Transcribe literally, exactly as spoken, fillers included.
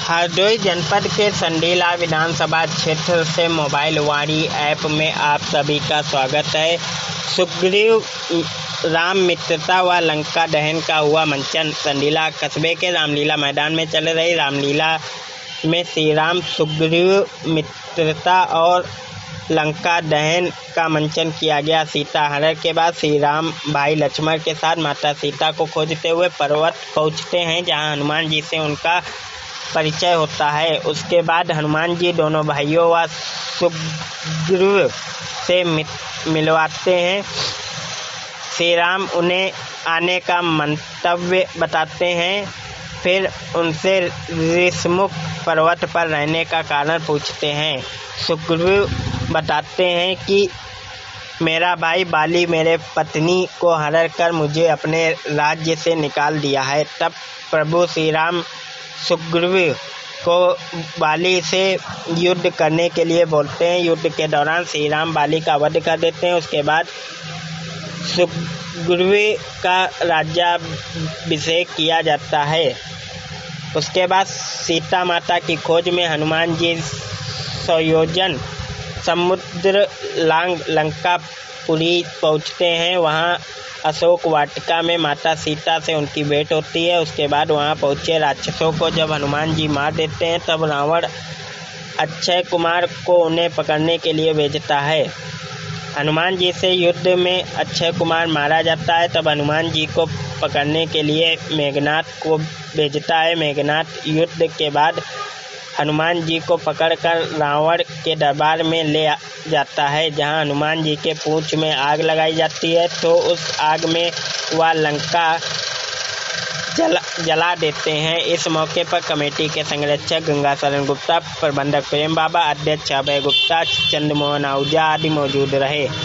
हरदोई जनपद के संडीला विधानसभा क्षेत्र से मोबाइल वाणी ऐप में आप सभी का स्वागत है। सुग्रीव राम मित्रता व लंका दहन का हुआ मंचन। संडीला कस्बे के रामलीला मैदान में चल रही रामलीला में श्री राम सुग्रीव मित्रता और लंका दहन का मंचन किया गया। सीता हरण के बाद श्री राम भाई लक्ष्मण के साथ माता सीता को खोजते हुए पर्वत पहुंचते हैं, जहां हनुमान जी से उनका परिचय होता है। उसके बाद हनुमान जी दोनों भाइयों व सुग्रीव से मिलवाते हैं। श्री राम उन्हें आने का मंतव्य बताते हैं, फिर उनसे ऋषमुख पर्वत पर रहने का कारण पूछते हैं। सुग्रीव बताते हैं कि मेरा भाई बाली मेरे पत्नी को हरण कर मुझे अपने राज्य से निकाल दिया है। तब प्रभु श्री राम सुग्रीव को बाली से युद्ध करने के लिए बोलते हैं। युद्ध के दौरान श्री राम बाली का वध कर देते हैं। उसके बाद सुग्रीव का राज्याभिषेक किया जाता है। उसके बाद सीता माता की खोज में हनुमान जी सयोजन समुद्र लांग लंकापुरी पहुंचते हैं। वहां अशोक वाटिका में माता सीता से उनकी भेंट होती है। उसके बाद वहां पहुंचे राक्षसों को जब हनुमान जी मार देते हैं, तब रावण अक्षय कुमार को उन्हें पकड़ने के लिए भेजता है। हनुमान जी से युद्ध में अक्षय कुमार मारा जाता है। तब हनुमान जी को पकड़ने के लिए मेघनाथ को भेजता है। मेघनाथ युद्ध के बाद हनुमान जी को पकड़कर रावण के दरबार में ले जाता है, जहां हनुमान जी के पूंछ में आग लगाई जाती है, तो उस आग में वह लंका जला जला देते हैं। इस मौके पर कमेटी के संरक्षक गंगा शरण गुप्ता, प्रबंधक प्रेम बाबा, अध्यक्ष अभय गुप्ता, चंद्रमोहन आहूजा आदि मौजूद रहे।